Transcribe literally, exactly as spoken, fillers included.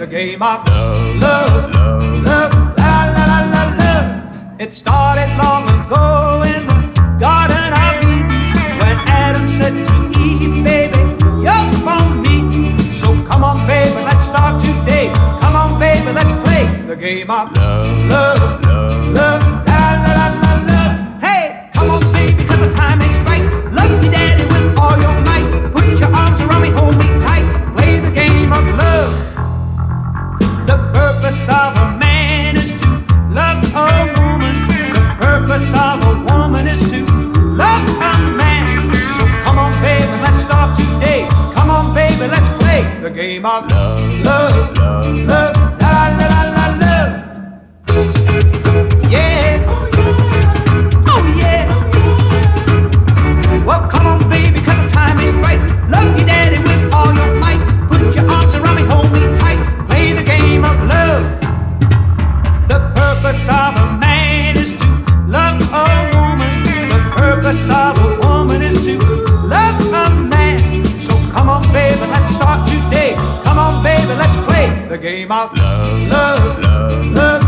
the game of love, love, love, love, la la la la love. It started long ago in the Garden of Eden when Adam said to Eve, baby, you're for me. So come on, baby, let's start today. Come on, baby, let's play the game of love, love, love, love, la la la la love. Hey, come on, baby, 'cause the time is right. Love your daddy with all your might. Put your arms around me, hold me tight. Play the game of love. The purpose of a man is to love a woman. The purpose of a woman is to love a man. So come on, baby, let's start today. Come on, baby, let's play the game of love, love, love, love, la la la la love. Yeah, oh yeah. Well, come on, baby, 'cause the time is right. Love your daddy with all your might. Put your arms around me, hold me tight. Play the game of love. The purpose of a man is to love a woman. The purpose of a woman is to love a man. So come on, baby, let's start today. Come on, baby, let's play the game of love, love, love, love.